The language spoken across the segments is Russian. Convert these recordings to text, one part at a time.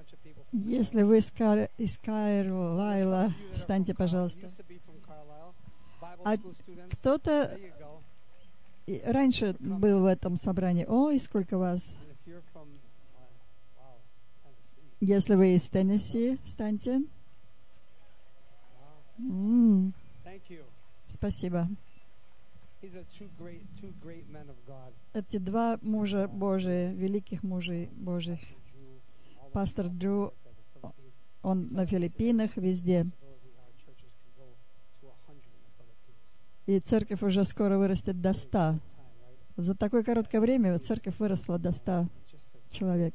Если вы из Карлайла, встаньте, пожалуйста. А кто-то раньше был в этом собрании. Ой, сколько вас. Если вы из Теннесси, встаньте. Спасибо. Эти два мужа Божии, великих мужей Божьих. Пастор Джу, он на Филиппинах, везде. И церковь уже скоро вырастет до 100. За такое короткое время церковь выросла до 100 человек.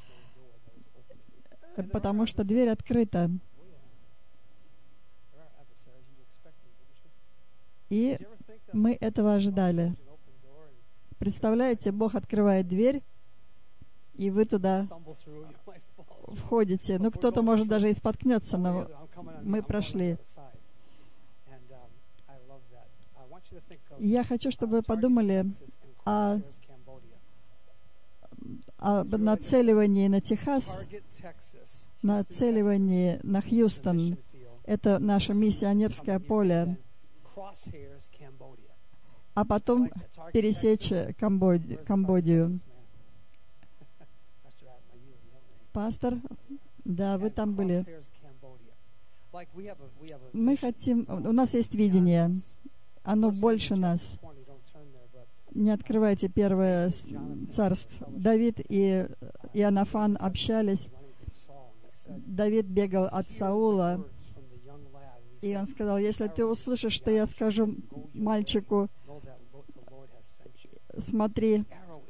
Потому что дверь открыта. И мы этого ожидали. Представляете, Бог открывает дверь, и вы туда входите. Ну, кто-то, может, даже и споткнется, но мы прошли. Я хочу, чтобы вы подумали о нацеливании на Техас, нацеливании на Хьюстон. Это наше миссионерское поле. А потом пересечь Камбодию. Пастор, да, вы там были. Мы хотим, у нас есть видение, оно больше нас. Не открывайте Первое царство. Давид и Иоаннафан общались. Давид бегал от Саула, и он сказал: если ты услышишь, что я скажу мальчику, смотри,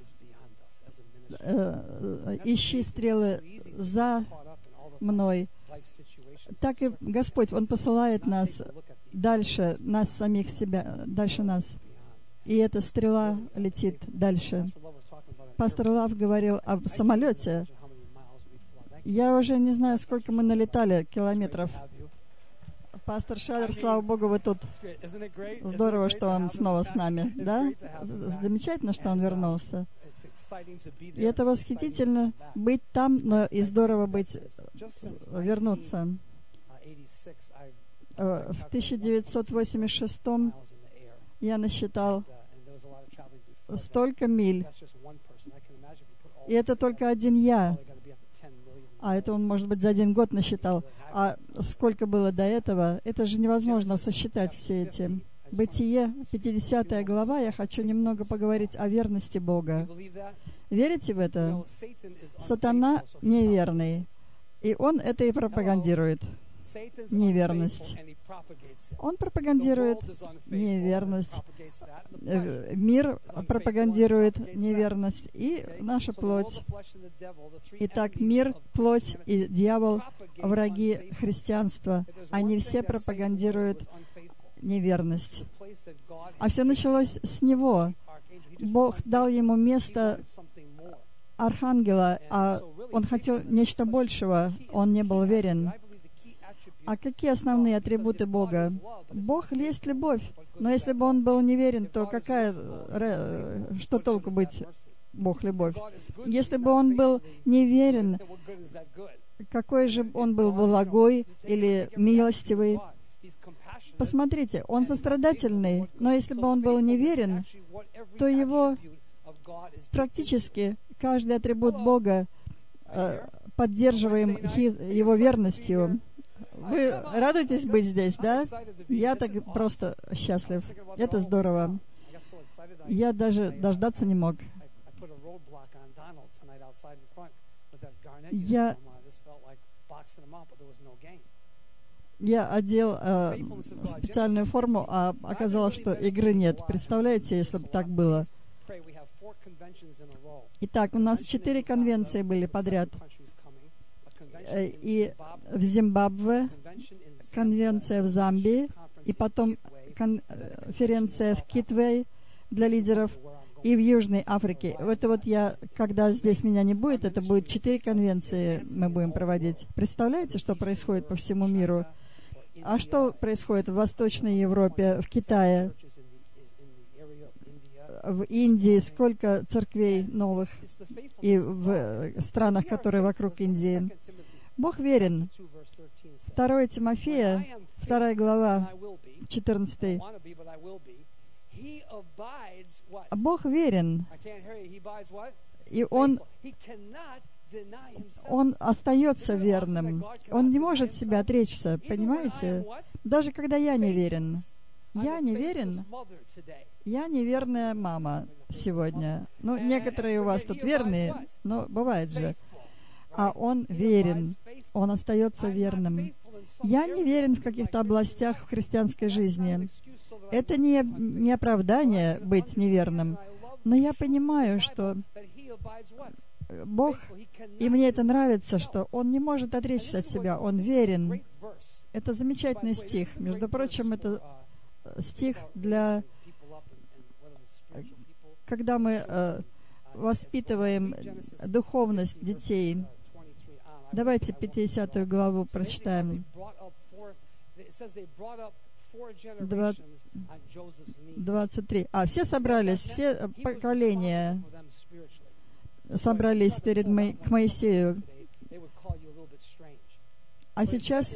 ищи стрелы за мной. Так и Господь, Он посылает нас дальше, нас самих себя, дальше нас. И эта стрела летит дальше. Пастор Лав говорил о самолете. Я уже не знаю, сколько мы налетали километров. Пастор Шадер, слава Богу, вы тут. Здорово, что он снова с нами, да? Замечательно, что он вернулся. И это восхитительно быть там, но и здорово вернуться. В 1986 я насчитал столько миль. И это только один я. А это он, может быть, за один год насчитал. А сколько было до этого, это же невозможно сосчитать все эти. Бытие, 50 глава, я хочу немного поговорить о верности Бога. Верите в это? Сатана неверный. И он это и пропагандирует. Неверность. Он пропагандирует неверность. Мир пропагандирует неверность. И наша плоть. Итак, мир, плоть и дьявол — враги христианства. Они все пропагандируют неверность. А все началось с него. Бог дал ему место архангела, а он хотел нечто большего. Он не был уверен. А какие основные атрибуты Бога? Бог есть любовь. Но если бы он был неверен, то что толку быть Бог любовь? Если бы он был неверен, какой же он был благой или милостивый? Посмотрите, он сострадательный, но если бы он был неверен, то его практически каждый атрибут Бога поддерживаем его верностью. Вы радуетесь быть здесь, да? Я так просто счастлив. Это здорово. Я даже дождаться не мог. Я одел специальную форму, а оказалось, что игры нет. Представляете, если бы так было? Итак, у нас 4 конвенции были подряд. И в Зимбабве, конвенция в Замбии, и потом конференция в Китвей для лидеров, и в Южной Африке. Это вот когда здесь меня не будет, это будет 4 конвенции мы будем проводить. Представляете, что происходит по всему миру? А что происходит в Восточной Европе, в Китае, в Индии? Сколько церквей новых, и в странах, которые вокруг Индии. Бог верен. 2 Тимофея, 2 глава, 14. Бог верен. И Он остается верным. Он не может себя отречься, понимаете? Даже когда я не верен. Я не верен. Я неверная мама сегодня. Ну, некоторые у вас тут верные, но бывает же. А Он верен. Он остается верным. Я не верен в каких-то областях в христианской жизни. Это не оправдание быть неверным. Но я понимаю, что Бог, и мне это нравится, что Он не может отречься от себя. Он верен. Это замечательный стих. Между прочим, это стих для... Когда мы воспитываем духовность детей. Давайте 50 главу прочитаем. 23. Все собрались, все поколения собрались к Моисею. А сейчас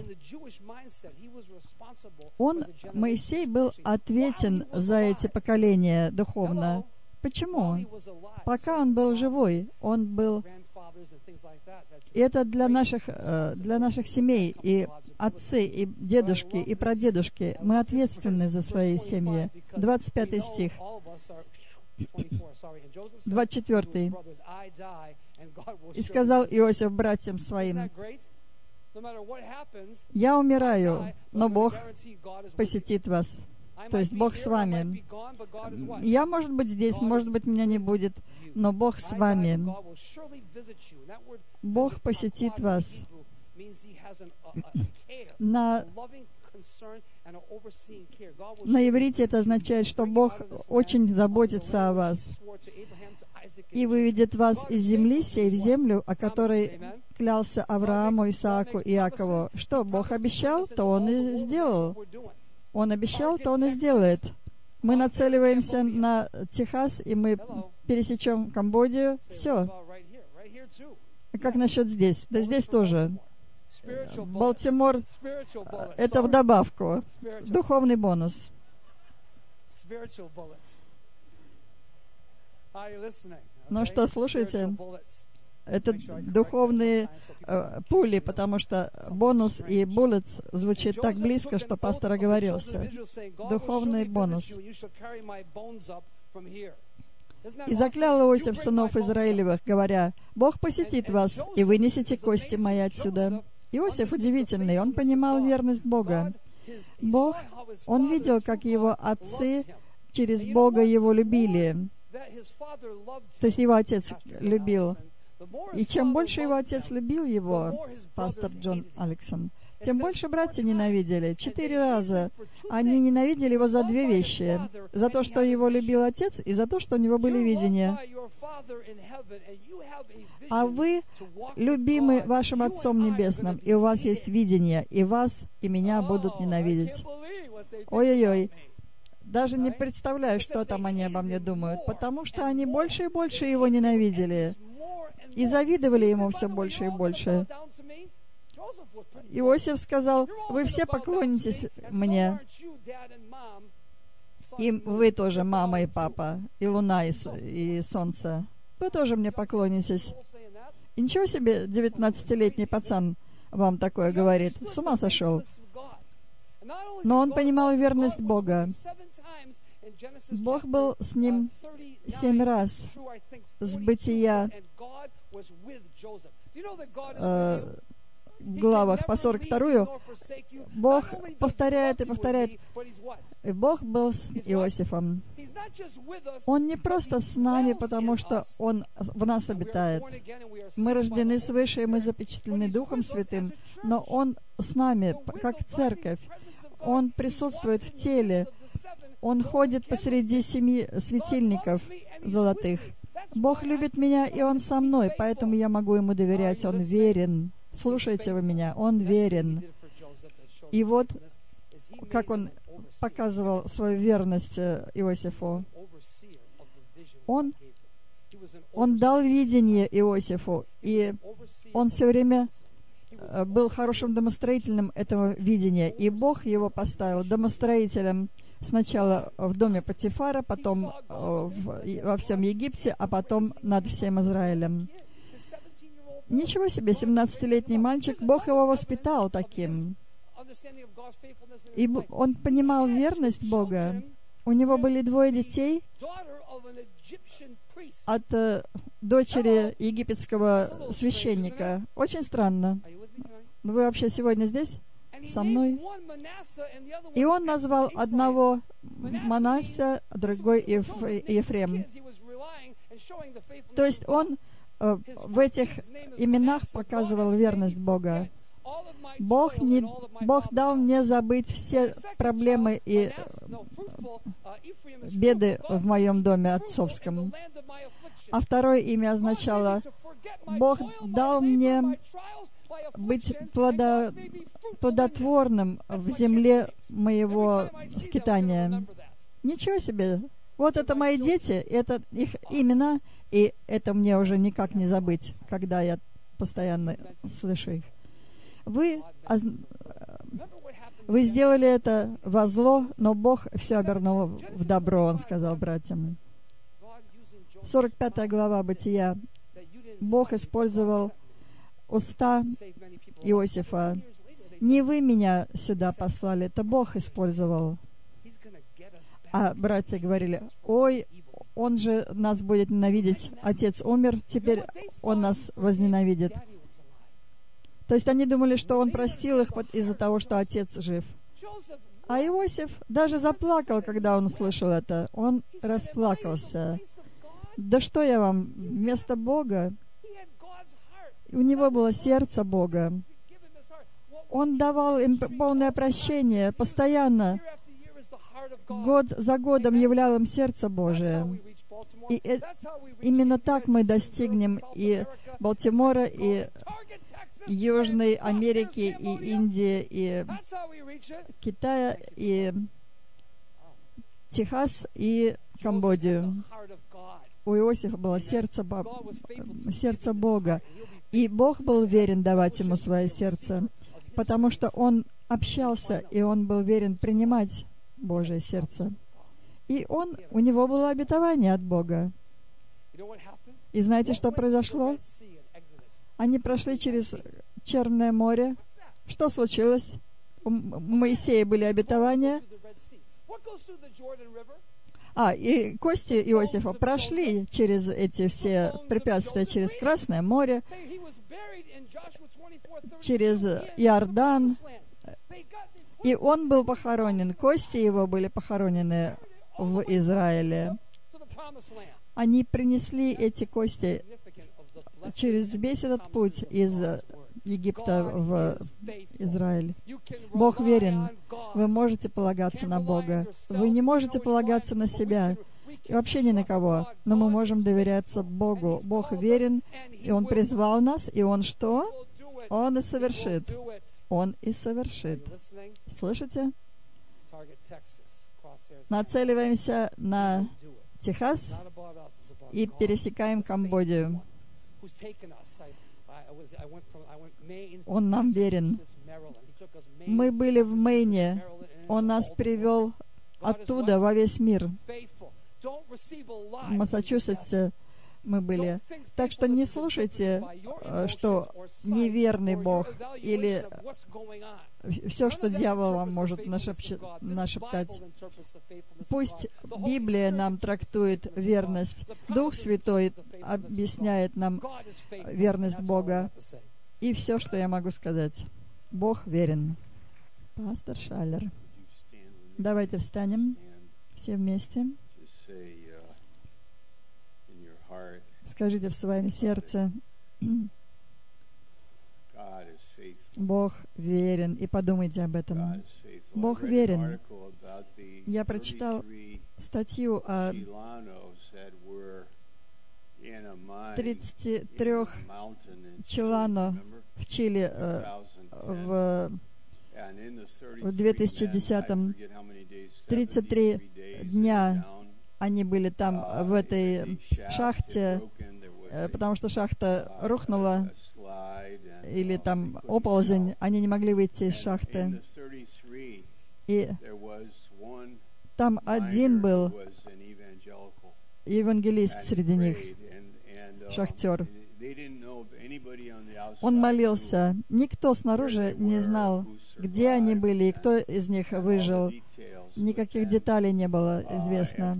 Моисей был ответен за эти поколения духовно. Почему? Пока он был живой, он был... И это для наших семей, и отцы, и дедушки, и прадедушки. Мы ответственны за свои семьи. 25 стих. 24. «И сказал Иосиф братьям своим: я умираю, но Бог посетит вас». То есть Бог с вами. Я, может быть, здесь, может быть, меня не будет, но Бог с вами. Бог посетит вас. На иврите это означает, что Бог очень заботится о вас и выведет вас из земли сей в землю, о которой клялся Аврааму, Исааку и Иакову. Что Бог обещал, то Он и сделал. Он обещал, то Он и сделает. Мы нацеливаемся на Техас, и мы пересечем Камбоджу. Все. А как насчет здесь? Да здесь тоже. Балтимор — это в добавку. Духовный бонус. Ну что, слушайте? Это духовные пули, потому что бонус и bullets звучит так близко, что пастор оговорился. Духовный бонус. «И заклял Иосиф сынов Израилевых, говоря: Бог посетит вас, и вынесете кости мои отсюда». Иосиф удивительный, он понимал верность Бога. Бог, он видел, как его отцы через Бога его любили. То есть его отец любил. И чем больше его отец любил его, пастор Джон Алексон, тем больше братья ненавидели. 4 раза они ненавидели его за 2 вещи. За то, что его любил отец, и за то, что у него были видения. А вы любимы вашим Отцом Небесным, и у вас есть видение, и вас, и меня будут ненавидеть. Ой-ой-ой. Даже не представляю, что там они обо мне думают, потому что они больше и больше его ненавидели. И завидовали ему все больше и больше. Иосиф сказал: вы все поклонитесь мне. И вы тоже, мама и папа, и луна, и солнце. Вы тоже мне поклонитесь. И ничего себе, 19-летний пацан вам такое говорит. С ума сошел. Но он понимал верность Бога. Бог был с ним 7 раз с Бытия, в главах по 42-ю, Бог повторяет и повторяет. И Бог был с Иосифом. Он не просто с нами, потому что Он в нас обитает. Мы рождены свыше, и мы запечатлены Духом Святым, но Он с нами, как церковь. Он присутствует в теле. Он ходит посреди 7 светильников золотых. Бог любит меня, и Он со мной, поэтому я могу Ему доверять. Он верен. Слушайте вы меня, Он верен. И вот, как Он показывал свою верность Иосифу. Он дал видение Иосифу, и он все время был хорошим домостроителем этого видения, и Бог его поставил домостроителем сначала в доме Потифара, потом во всем Египте, а потом над всем Израилем. Ничего себе, 17-летний мальчик, Бог его воспитал таким. И он понимал верность Бога. У него были 2 детей от дочери египетского священника. Очень странно. Вы вообще сегодня здесь со мной? И он назвал одного Манасе, а другой Ефрем. То есть он в этих именах показывал верность Бога. Бог дал мне забыть все проблемы и беды в моем доме отцовском. А второе имя означало: Бог дал мне быть плодотворным в земле моего скитания. Ничего себе! Вот это мои дети, это их имена, и это мне уже никак не забыть, когда я постоянно слышу их. Вы сделали это во зло, но Бог все обернул в добро, Он сказал братьям. 45 глава Бытия. Бог использовал уста Иосифа. Не вы меня сюда послали, это Бог использовал. А братья говорили: ой, он же нас будет ненавидеть. Отец умер, теперь он нас возненавидит. То есть они думали, что он простил их из-за того, что отец жив. А Иосиф даже заплакал, когда он услышал это. Он расплакался. Да что я вам, вместо Бога? У него было сердце Бога. Он давал им полное прощение постоянно. Год за годом являл им сердце Божие. И именно так мы достигнем и Балтимора, и Южной Америки, и Индии, и Китая, и Техас, и Камбоджию. У Иосифа было сердце Бога. И Бог был верен давать ему свое сердце, потому что он общался, и он был верен принимать Божие сердце. И у него было обетование от Бога. И знаете, что произошло? Они прошли через Черное море. Что случилось? У Моисея были обетования. И кости Иосифа прошли через эти все препятствия, через Красное море, через Иордан. И он был похоронен, кости его были похоронены в Израиле. Они принесли эти кости через весь этот путь из Египта в Израиль. Бог верен. Вы можете полагаться на Бога. Вы не можете полагаться на себя и вообще ни на кого. Но мы можем доверяться Богу. Бог верен, и Он призвал нас, и Он что? Он и совершит. Он и совершит. Слышите? Нацеливаемся на Техас и пересекаем Камбоджию. Он нам верен. Мы были в Мэйне. Он нас привел оттуда во весь мир. В Массачусетсе мы были. Так что не слушайте, что неверный Бог или все, что дьявол вам может нашептать. Пусть Библия нам трактует верность. Дух Святой объясняет нам верность Бога. И все, что я могу сказать. Бог верен. Пастор Шаллер. Давайте встанем все вместе. Скажите в своем сердце: Бог верен. И подумайте об этом. Бог верен. Я прочитал статью о 33 Чилано в Чили в 2010-м. 33 дня они были там, в этой шахте, потому что шахта рухнула, или там оползень, они не могли выйти из шахты. И там один был евангелист среди них, шахтер. Он молился. Никто снаружи не знал, где они были и кто из них выжил. Никаких деталей не было известно.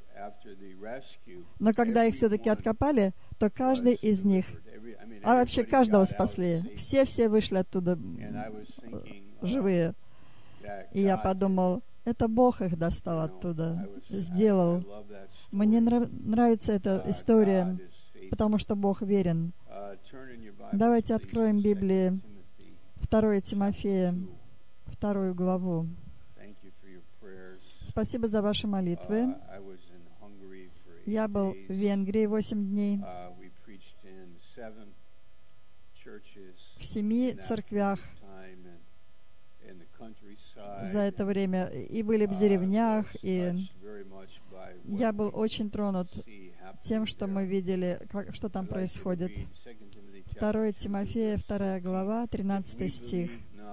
Но когда их все-таки откопали, то каждый из них, а вообще каждого спасли. Все вышли оттуда живые. И я подумал, это Бог их достал оттуда, сделал. Мне нравится эта история, потому что Бог верен. Давайте откроем Библию, 2 Тимофея, 2 главу. Спасибо за ваши молитвы. Я был в Венгрии 8 дней, в 7 церквях за это время, и были в деревнях, и я был очень тронут тем, что мы видели, что там происходит. 2 Тимофея, 2 глава, 13 стих.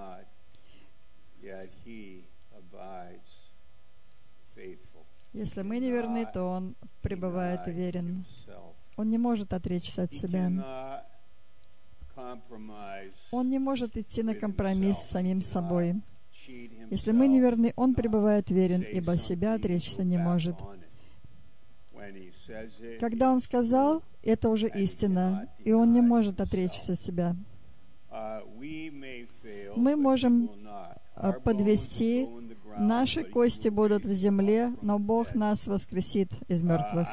Если мы не верны, то Он пребывает верен. Он не может отречься от себя. Он не может идти на компромисс с самим собой. Если мы не верны, Он пребывает верен, ибо себя отречься не может. Когда Он сказал, это уже истина, и Он не может отречься от себя. Мы можем подвести, наши кости будут в земле, но Бог нас воскресит из мертвых.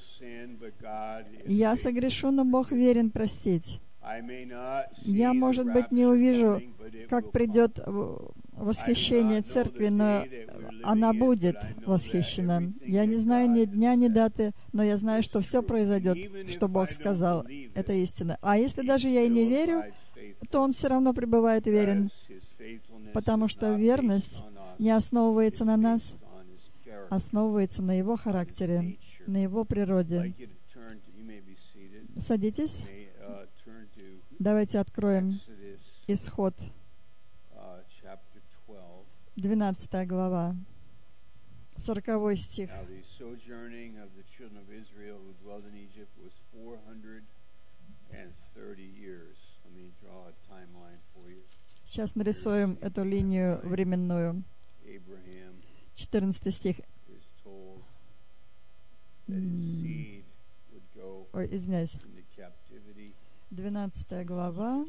Я согрешу, но Бог верен простить. Я, может быть, не увижу, как придет восхищение церкви, но она будет восхищена. Я не знаю ни дня, ни даты, но я знаю, что все произойдет, что Бог сказал. Это истина. А если даже я и не верю, то Он все равно пребывает верен, потому что верность не основывается на нас, основывается на Его характере, на Его природе. Садитесь. Давайте откроем Исход, 12 глава, 40 стих. Сейчас нарисуем эту линию временную. 14 стих. Ой, извиняюсь. 12 глава,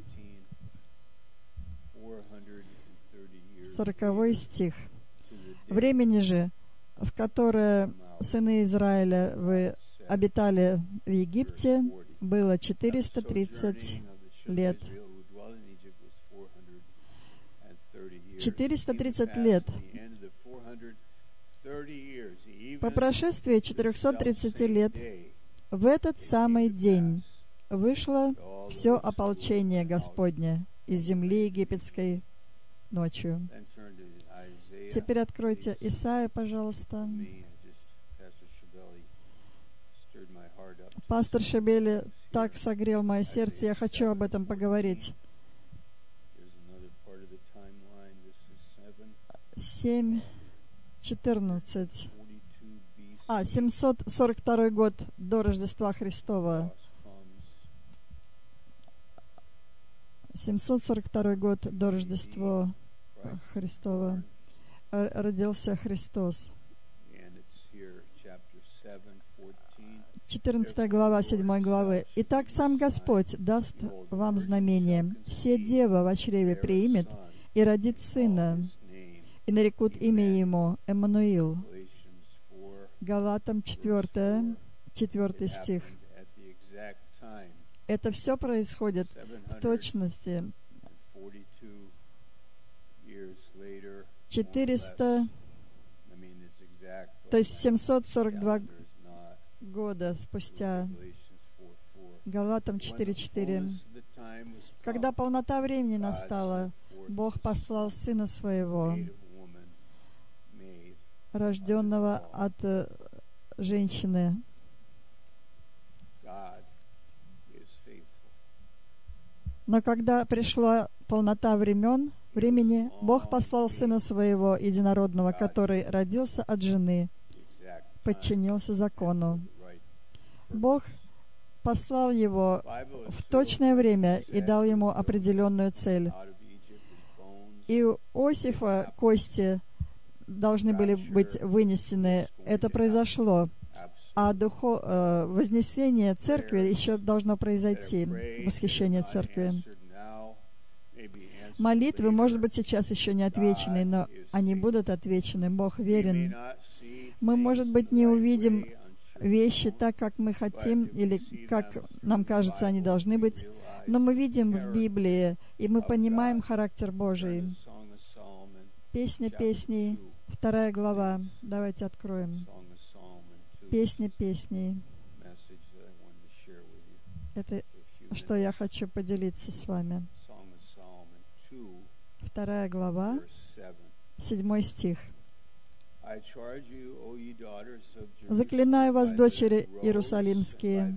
40 стих. «Времени же, в которое сыны Израиля вы обитали в Египте, было 430 лет». 430 лет. По прошествии 430 лет, в этот самый день вышло все ополчение Господне из земли египетской ночью. Теперь откройте Исайя, пожалуйста. Пастор Шебели так согрел мое сердце, я хочу об этом поговорить. 7:14. 742 год до Рождества Христова. 742 год до Рождества Христова родился Христос. 14 глава 7 главы. «Итак, сам Господь даст вам знамение. Се дева во чреве приимет и родит сына, и нарекут имя ему Эммануил». Галатам 4 стих. Это все происходит в точности. 400, то есть 742 года спустя. Галатам 4:4. Когда полнота времени настала, Бог послал Сына Своего, рожденного от женщины. Но когда пришла полнота времени, Бог послал Сына Своего Единородного, который родился от жены, подчинился закону. Бог послал Его в точное время и дал Ему определенную цель. И у Иосифа кости должны были быть вынесены. Это произошло. А вознесение церкви еще должно произойти, восхищение церкви. Молитвы, может быть, сейчас еще не отвечены, но они будут отвечены. Бог верен. Мы, может быть, не увидим вещи так, как мы хотим, или как нам кажется, они должны быть, но мы видим в Библии, и мы понимаем характер Божий. Песня песней, 2 глава. Давайте откроем. Песня песней. Это, что я хочу поделиться с вами. 2 глава, 7 стих. «Заклинаю вас, дочери Иерусалимские,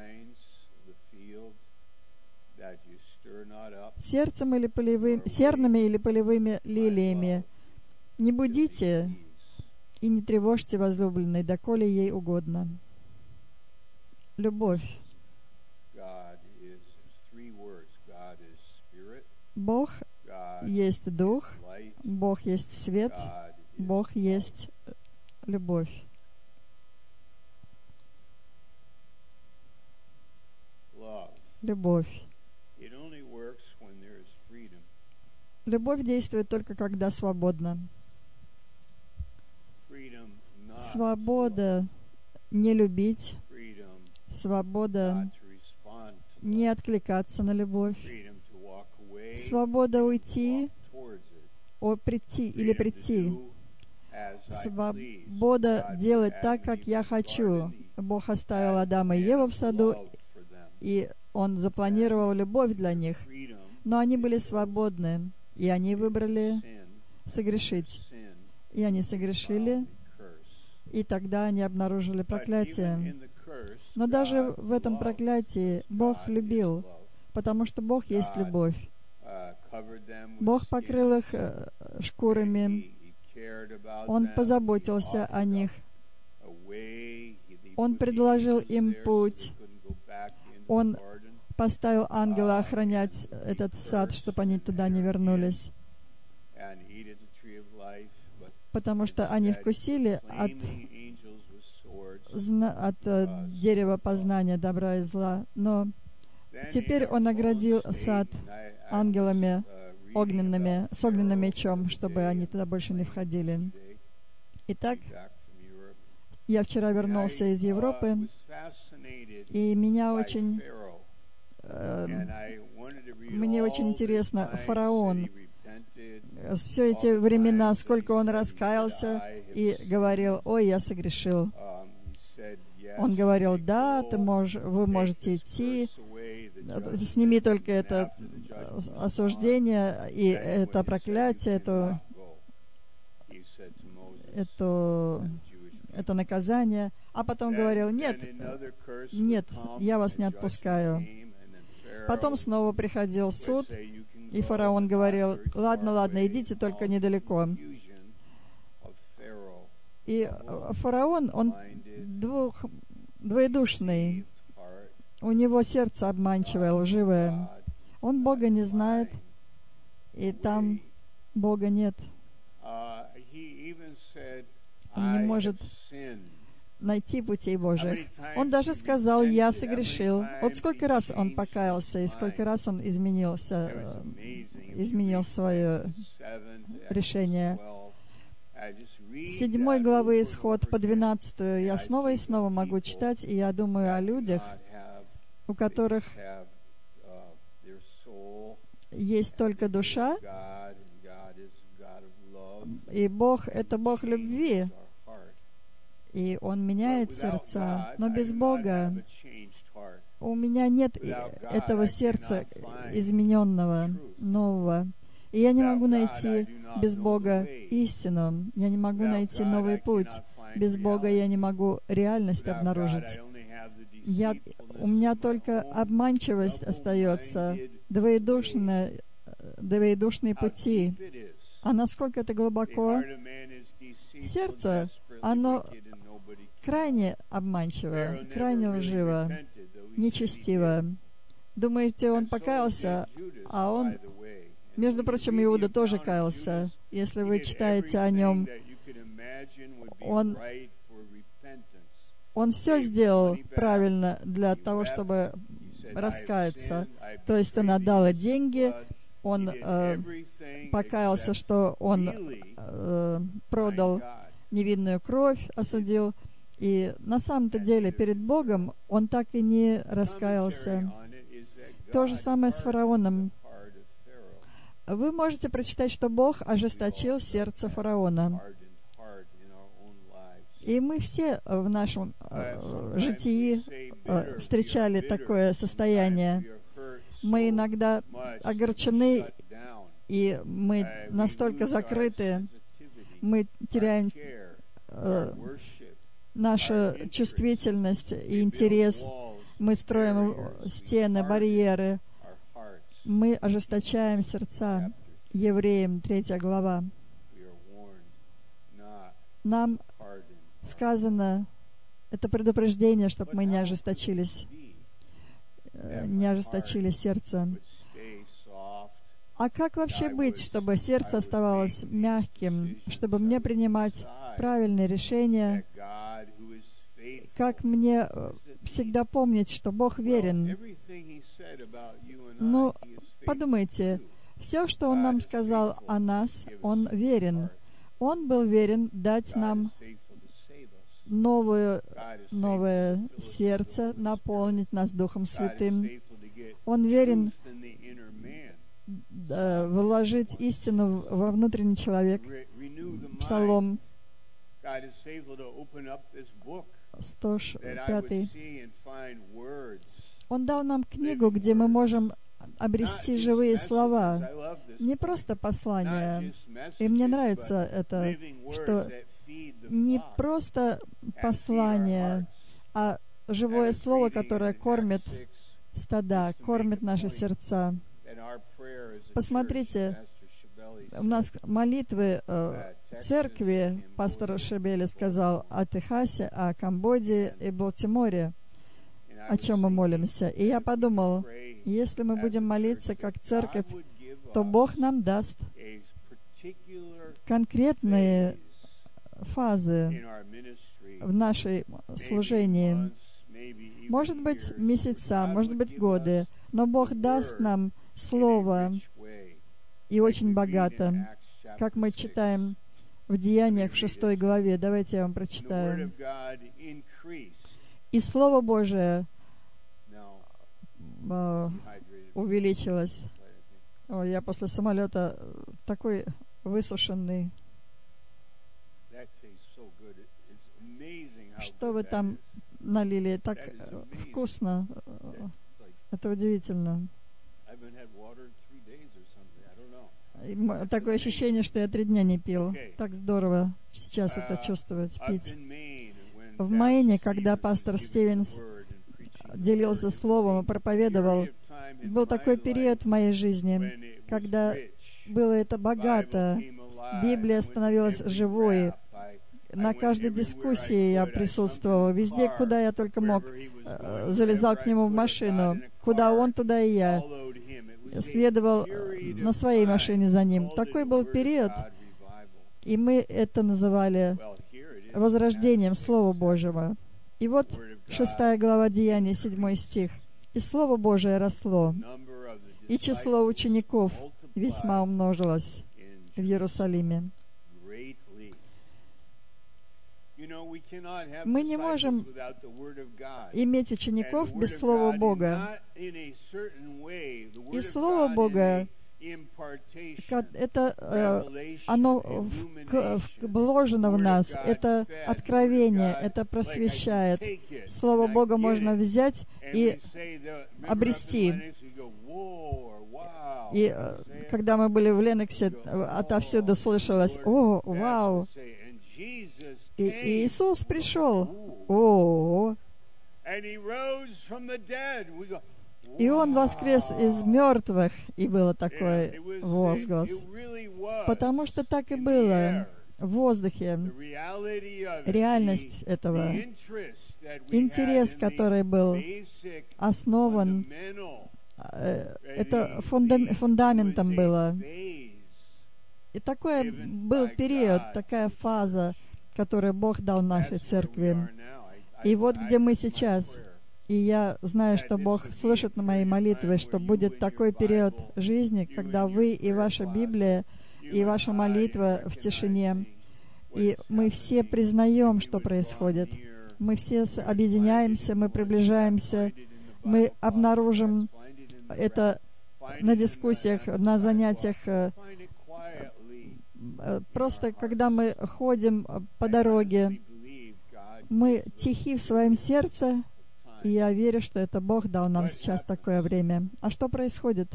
серными или полевыми лилиями, не будите и не тревожьте возлюбленной, доколе ей угодно». Любовь. Бог есть Дух, Бог есть свет, Бог есть любовь. Любовь. Любовь действует только когда свободна. Свобода не любить, свобода не откликаться на любовь, свобода уйти, прийти. Свобода делать так, как я хочу. Бог оставил Адама и Еву в саду, и Он запланировал любовь для них. Но они были свободны, и они выбрали согрешить. И они согрешили, и тогда они обнаружили проклятие. Но даже в этом проклятии Бог любил, потому что Бог есть любовь. Бог покрыл их шкурами. Он позаботился о них. Он предложил им путь. Он поставил ангела охранять этот сад, чтобы они туда не вернулись. Потому что они вкусили от дерева познания добра и зла. Но теперь Он оградил сад ангелами огненными, с огненным мечом, чтобы они туда больше не входили. Итак, я вчера вернулся из Европы, и мне очень интересно, фараон, все эти времена, сколько он раскаялся и говорил: «Ой, я согрешил». Он говорил: «Да, вы можете идти, сними только это осуждение и это проклятие, это наказание». А потом говорил: «Нет, я вас не отпускаю». Потом снова приходил суд, и фараон говорил: ладно, идите, только недалеко. И фараон, он двоедушный. У него сердце обманчивое, лживое. Он Бога не знает, и там Бога нет. Он не может найти путей Божьих. Он даже сказал: «Я согрешил». Вот сколько раз он покаялся, и сколько раз он изменил свое решение. С 7 главы Исход по 12 я снова и снова могу читать, и я думаю о людях, у которых есть только душа, и Бог — это Бог любви, и Он меняет сердца. Но без Бога у меня нет этого сердца измененного, нового. И я не могу найти без Бога истину. Я не могу найти новый путь. Без Бога я не могу реальность обнаружить. У меня только обманчивость остается. двоедушные пути. А насколько это глубоко? Сердце, оно крайне обманчиво, крайне лживо, нечестиво. Думаете, он покаялся, а он, между прочим, Иуда тоже каялся. Если вы читаете о нем, он все сделал правильно для того, чтобы раскаяться. То есть он отдал деньги, он покаялся, что он продал невинную кровь, осудил. И на самом-то деле перед Богом он так и не раскаялся. То же самое с фараоном. Вы можете прочитать, что Бог ожесточил сердце фараона. И мы все в нашем житии встречали такое состояние. Мы иногда огорчены, и мы настолько закрыты, мы теряем нашу чувствительность и интерес. Мы строим стены, барьеры. Мы ожесточаем сердца. Евреям 3 глава. Нам сказано, это предупреждение, чтобы мы не ожесточили сердце. А как вообще быть, чтобы сердце оставалось мягким, чтобы мне принимать правильные решения? Как мне всегда помнить, что Бог верен? Ну, подумайте, все, что Он нам сказал о нас, Он верен. Он был верен дать нам новое сердце, наполнить нас Духом Святым. Он верен вложить истину во внутренний человек. Псалом 105. Он дал нам книгу, где мы можем обрести живые слова, не просто послания. И мне нравится это, что не просто послание, а живое слово, которое кормит стада, кормит наши сердца. Посмотрите, у нас молитвы церкви, пастор Шебели сказал о Техасе, о Камбодже и Балтиморе, о чем мы молимся. И я подумал, если мы будем молиться как церковь, то Бог нам даст конкретные фазы в нашей служении. Может быть, месяца, может быть, годы, но Бог даст нам Слово, и очень богато, как мы читаем в Деяниях в 6 главе. Давайте я вам прочитаю. И Слово Божие увеличилось. Ой, я после самолета такой высушенный. Что вы там налили? Так вкусно. Это удивительно. Такое ощущение, что я 3 дня не пил. Так здорово сейчас это чувствовать, пить. В Мэйне, когда пастор Стивенс делился словом и проповедовал, был такой период в моей жизни, когда было это богато. Библия становилась живой. На каждой дискуссии я присутствовал. Везде, куда я только мог, залезал к нему в машину. Куда он, туда и я. Следовал на своей машине за ним. Такой был период, и мы это называли возрождением Слова Божьего. И вот 6 глава Деяний, 7 стих. «И Слово Божие росло, и число учеников весьма умножилось в Иерусалиме». Мы не можем иметь учеников без Слова Бога. И Слово Бога, это оно вложено в нас, это откровение, это просвещает. Слово Бога можно взять и обрести. И когда мы были в Леноксе, отовсюду слышалось: «О, вау!» И Иисус пришел. О! И Он воскрес из мертвых, и был такой возглас. Потому что так и было в воздухе. Реальность этого, интерес, который был основан, это фундаментом было. И такой был период, такая фаза, которую Бог дал нашей церкви. И вот где мы сейчас. И я знаю, что Бог слышит на мои молитвы, что будет такой период жизни, когда вы и ваша Библия, и ваша молитва в тишине, и мы все признаем, что происходит. Мы все объединяемся, мы приближаемся, мы обнаружим это на дискуссиях, на занятиях. Просто когда мы ходим по дороге, мы тихи в своем сердце, и я верю, что это Бог дал нам сейчас такое время. А что происходит?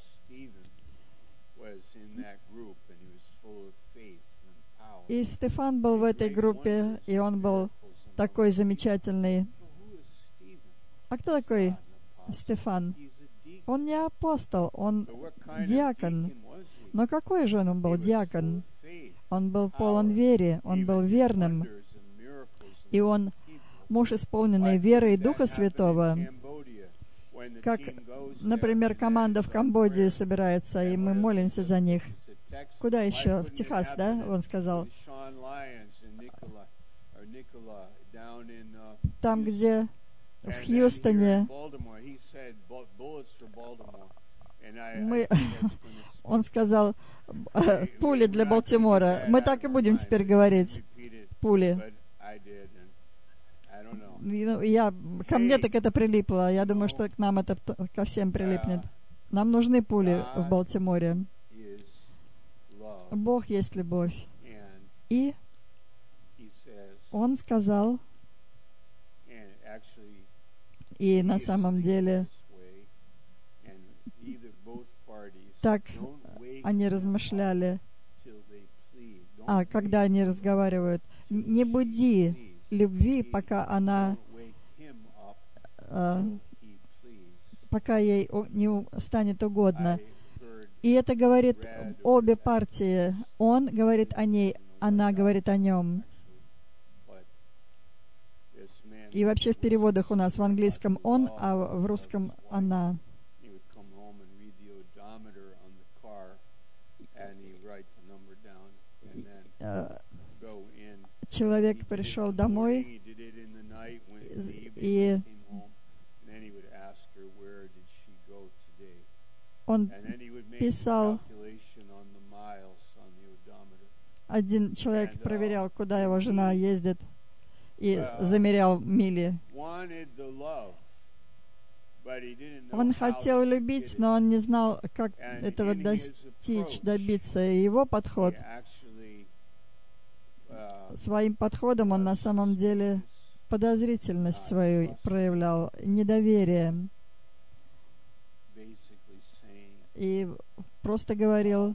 И Стефан был в этой группе, и он был такой замечательный. А кто такой Стефан? Он не апостол, он диакон. Но какой же он был диакон? Он был полон веры, он был верным. И он муж, исполненный верой и Духа Святого. Как, например, команда в Камбоджии собирается, и мы молимся за них. Куда еще? В Техас, да? Он сказал. Там, где в Хьюстоне он сказал, пули для Балтимора. Мы так и будем теперь говорить. Пули. Ко мне так это прилипло. Я думаю, что к нам это ко всем прилипнет. Нам нужны пули в Балтиморе. Бог есть любовь. И Он сказал, и на самом деле так они размышляли, когда они разговаривают, не буди любви, пока ей не станет угодно. И это говорит обе партии. Он говорит о ней, она говорит о нем. И вообще в переводах у нас в английском «он», а в русском «она». Человек пришел домой, и он писал, один человек проверял, куда его жена ездит, и замерял мили. Он хотел любить, но он не знал, как этого достичь, добиться. И его подход, своим подходом он на самом деле подозрительность свою проявлял, недоверие. И просто говорил,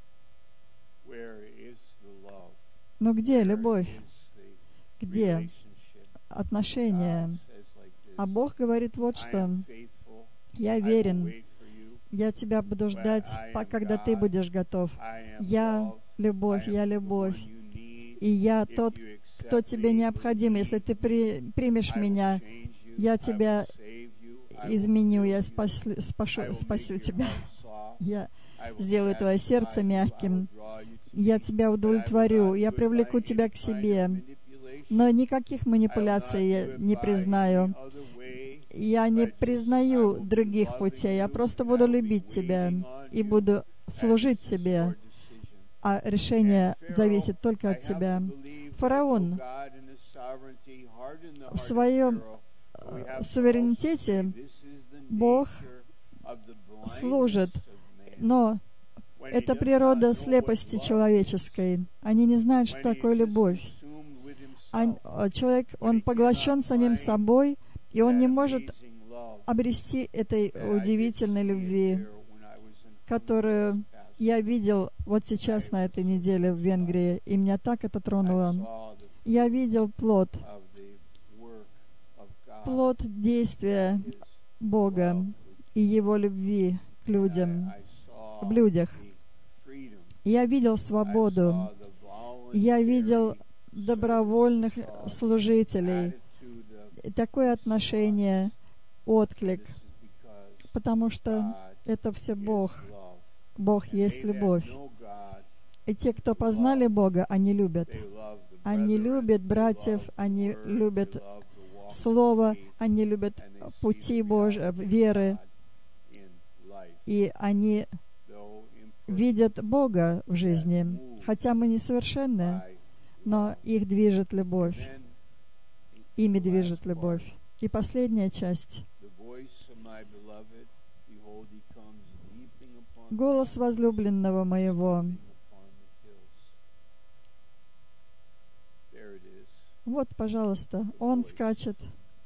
ну где любовь? Где отношения? А Бог говорит вот что: я верен, я тебя буду ждать, когда ты будешь готов. Я любовь, и я тот, кто тебе необходим. Если ты примешь меня, я тебя изменю, я спасу тебя. Я сделаю твое сердце мягким. Я тебя удовлетворю, я привлеку тебя к себе. Но никаких манипуляций я не признаю. Я не признаю других путей. Я просто буду любить тебя и буду служить тебе. А решение зависит только от тебя. Фараон в своем суверенитете, Бог служит, но это природа слепости человеческой. Они не знают, что такое любовь. Человек, он поглощен самим собой, и он не может обрести этой удивительной любви, которую я видел вот сейчас на этой неделе в Венгрии, и меня так это тронуло. Я видел плод действия Бога. и Его любви к людям, в людях. Я видел свободу, я видел добровольных служителей, такое отношение, отклик, потому что это все Бог. Бог есть любовь. И те, кто познали Бога, они любят. Они любят братьев, они любят Слово, они любят пути Божьи, веры, и они видят Бога в жизни. Хотя мы несовершенны, но их движет любовь. Ими движет любовь. И последняя часть. Голос возлюбленного моего. Вот, пожалуйста, он скачет.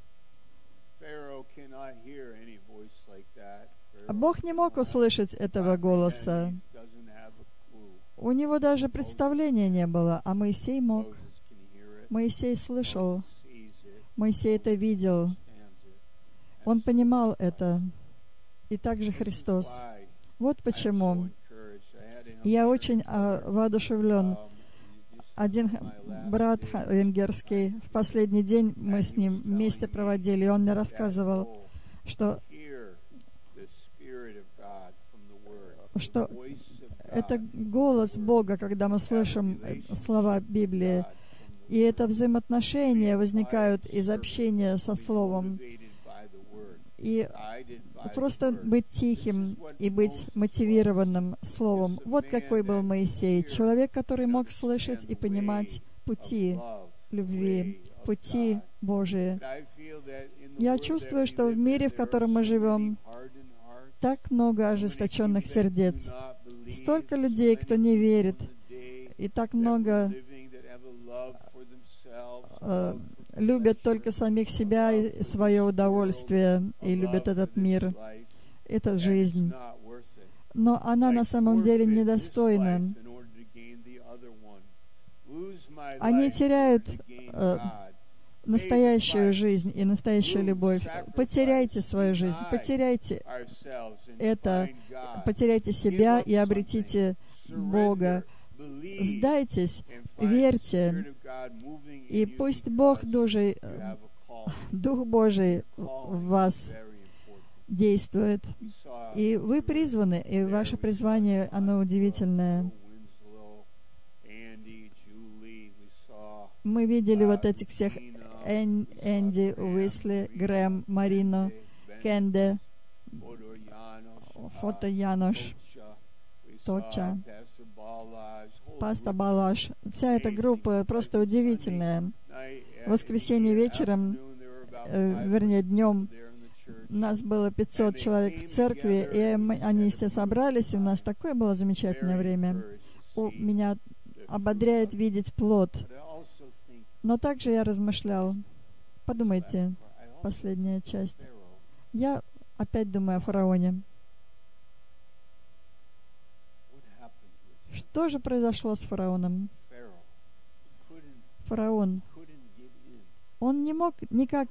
Бог не мог услышать этого голоса. У него даже представления не было, а Моисей мог. Моисей слышал. Моисей это видел. Он понимал это. И также Христос. Вот почему я очень воодушевлен. Один брат венгерский, в последний день мы с ним вместе проводили, и он мне рассказывал, что это голос Бога, когда мы слышим слова Библии, и это взаимоотношения возникают из общения со Словом. И просто быть тихим и быть мотивированным Словом. Вот какой был Моисей. Человек, который мог слышать и понимать пути любви, пути Божии. Я чувствую, что в мире, в котором мы живем, так много ожесточенных сердец. Столько людей, кто не верит, и так много любят только самих себя и свое удовольствие, и любят этот мир, эту жизнь. Но она на самом деле недостойна. Они теряют настоящую жизнь и настоящую любовь. Потеряйте свою жизнь, потеряйте это, потеряйте себя и обретите Бога. Сдайтесь, верьте, и пусть Дух Божий в вас действует. И вы призваны, и ваше призвание, оно удивительное. Мы видели вот этих всех Энди, Уисли, Грэм, Марино, Кенде, Фото Янош, Точа, Паста Балаш. Вся эта группа просто удивительная. В воскресенье вечером, вернее, днем, нас было 500 человек в церкви, и они все собрались, и у нас такое было замечательное время. Меня ободряет видеть плод. Но также я размышлял. Подумайте, последняя часть. Я опять думаю о фараоне. Что же произошло с фараоном? Фараон, он не мог никак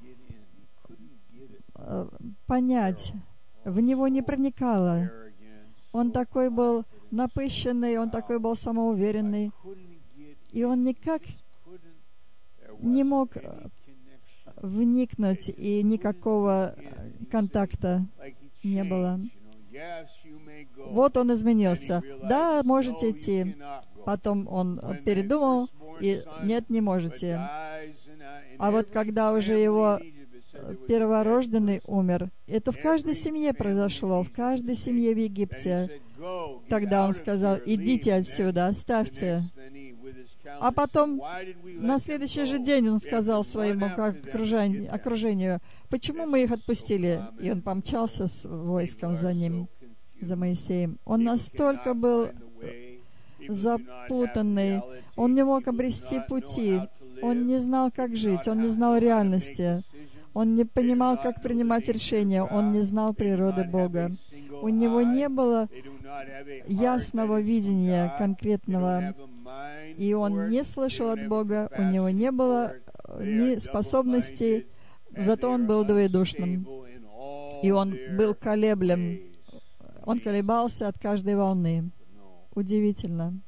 понять, в него не проникало. Он такой был напыщенный, он такой был самоуверенный, и он никак не мог вникнуть, и никакого контакта не было. Вот он изменился. Да, можете идти. Потом он передумал, и нет, не можете. А вот когда уже его перворожденный умер, это в каждой семье произошло, в каждой семье в Египте. Тогда он сказал: идите отсюда, оставьте. А потом, на следующий же день он сказал своему окружению: почему мы их отпустили? И он помчался с войском за ним, за Моисеем. Он настолько был запутанный, он не мог обрести пути, он не знал, как жить, он не знал реальности, он не понимал, как принимать решения, он не знал природы Бога. У него не было ясного видения конкретного, и он не слышал от Бога, у него не было ни способностей, зато он был двоедушным. И он был колеблем. Он колебался от каждой волны. Удивительно.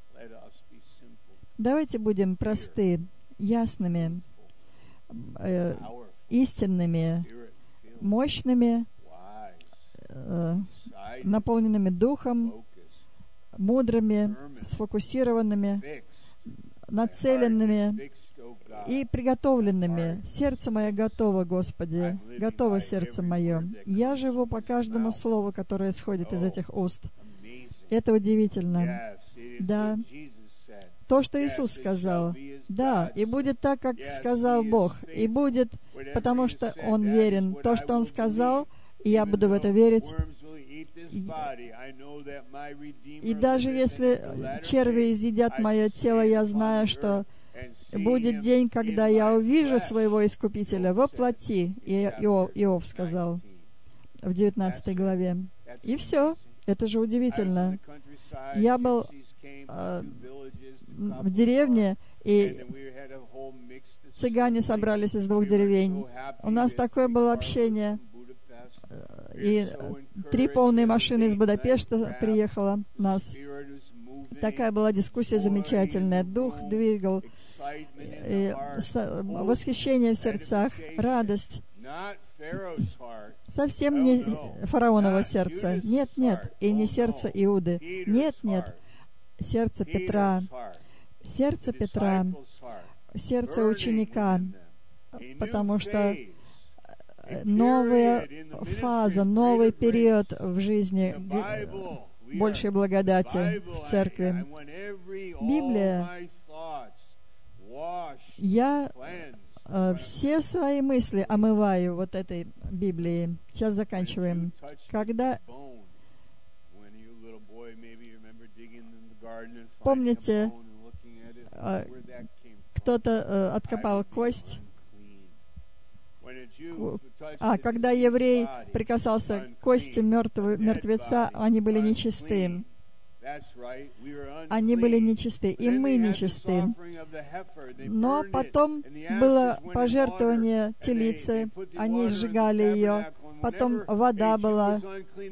Давайте будем просты, ясными, истинными, мощными, наполненными Духом, мудрыми, сфокусированными, нацеленными и приготовленными. Сердце мое готово, Господи, готово сердце мое. Я живу по каждому слову, которое исходит из этих уст. Это удивительно. Да. То, что Иисус сказал. Да, и будет так, как сказал Бог. И будет, потому что Он верен. То, что Он сказал, и я буду в это верить. И даже если черви изъедят мое тело, я знаю, что будет день, когда я увижу своего Искупителя во плоти. Иов сказал в 19 главе. И все. Это же удивительно. Я был в деревне, и цыгане собрались из 2 деревень. У нас такое было общение. И 3 полные машины из Будапешта приехало нас. Такая была дискуссия замечательная. Дух двигал. И восхищение в сердцах, радость. Совсем не фараоново сердце. Нет, нет. И не сердце Иуды. Нет, нет. Сердце Петра. Сердце Петра. Сердце ученика. Потому что новая фаза, новый период в жизни большей благодати в церкви. Библия. Я все свои мысли омываю вот этой Библией. Сейчас заканчиваем. Когда, помните, кто-то откопал кость, когда еврей прикасался к кости мертвеца, они были нечисты. Они были нечисты, и мы нечисты. Но потом было пожертвование телицы, они сжигали ее, потом вода была,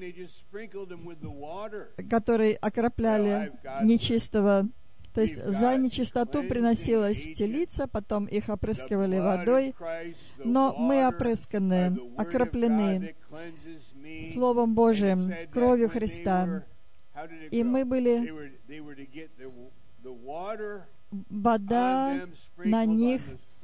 которой окропляли нечистого. То есть за нечистоту приносилась телица, потом их опрыскивали водой, но мы опрысканы, окроплены Словом Божиим, кровью Христа. И мы были, вода на них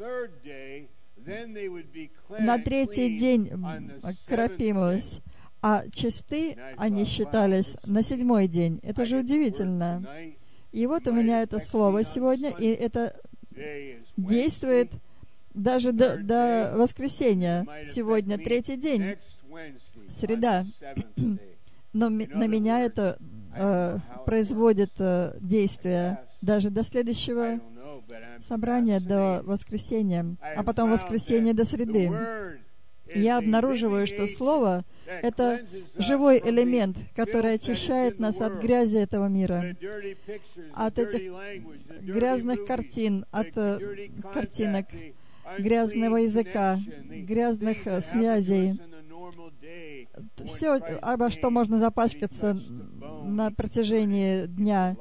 на 3-й день кропилась, а чисты они считались на 7-й день. Это же удивительно. И вот у меня это слово сегодня, и это действует даже до воскресенья. Сегодня 3-й день, среда. Но на меня это производит действие даже до следующего собрания, до воскресенья, а потом воскресенье до среды. Я обнаруживаю, что Слово — это живой элемент, который очищает нас от грязи этого мира, от этих грязных картин, от картинок, грязного языка, грязных связей. Все, обо что можно запачкаться на протяжении дня.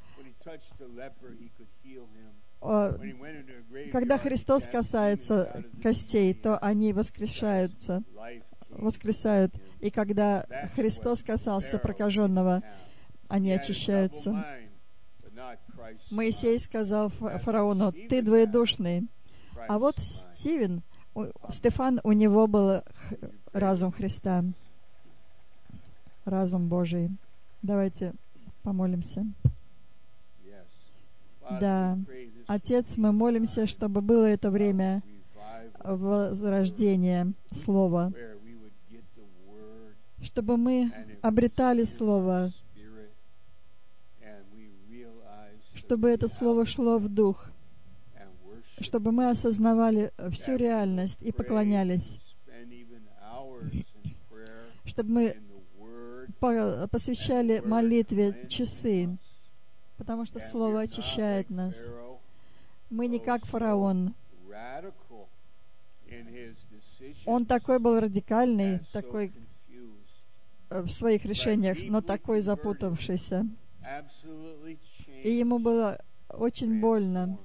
Когда Христос касается костей, то они воскрешают. И когда Христос касался прокаженного, они очищаются. Моисей сказал фараону: «Ты двоедушный». А вот Стефан, у него был разум Христа, разум Божий. Давайте помолимся. Да, Отец, мы молимся, чтобы было это время возрождения Слова, чтобы мы обретали Слово, чтобы это Слово шло в Дух, чтобы мы осознавали всю реальность и поклонялись, чтобы мы посвящали молитве часы, потому что Слово очищает нас. Мы не как фараон, Он такой был радикальный, такой в своих решениях, но такой запутавшийся. И ему было очень больно.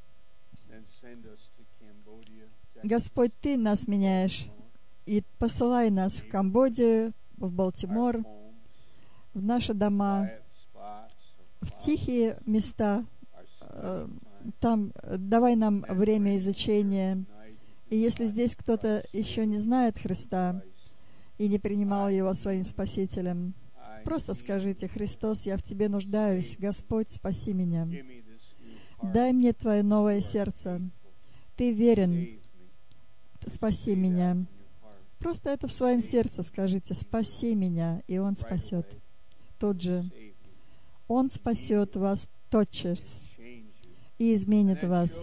Господь, Ты нас меняешь, и посылай нас в Камбоджу, в Балтимор, в наши дома, в тихие места. Там давай нам время изучения. И если здесь кто-то еще не знает Христа и не принимал Его своим Спасителем, просто скажите: Христос, я в Тебе нуждаюсь. Господь, спаси меня. Дай мне Твое новое сердце. Ты верен. Спаси меня. Просто это в своем сердце скажите: спаси меня, и Он спасет. Тут же. Он спасет вас тотчас и изменит вас.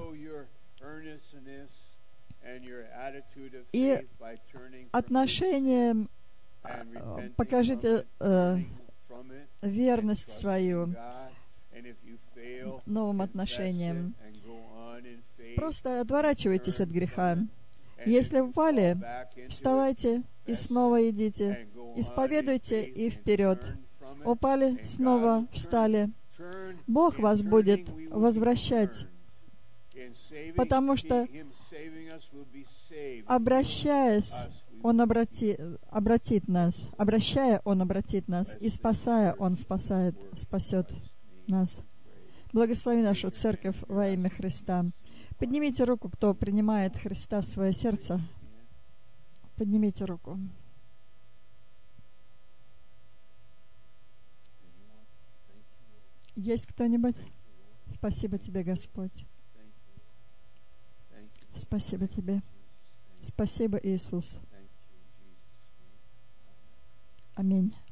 И отношение, покажите верность свою новым отношениям. Просто отворачивайтесь от греха. Если упали, вставайте и снова идите. Исповедуйте и вперед. Упали, снова встали. Бог вас будет возвращать, потому что, обращаясь, Он обратит нас. Обращая, Он обратит нас. И спасая, Он спасет нас. Благослови нашу церковь во имя Христа. Поднимите руку, кто принимает Христа в свое сердце. Поднимите руку. Есть кто-нибудь? Спасибо Тебе, Господь. Спасибо Тебе. Спасибо, Иисус. Аминь.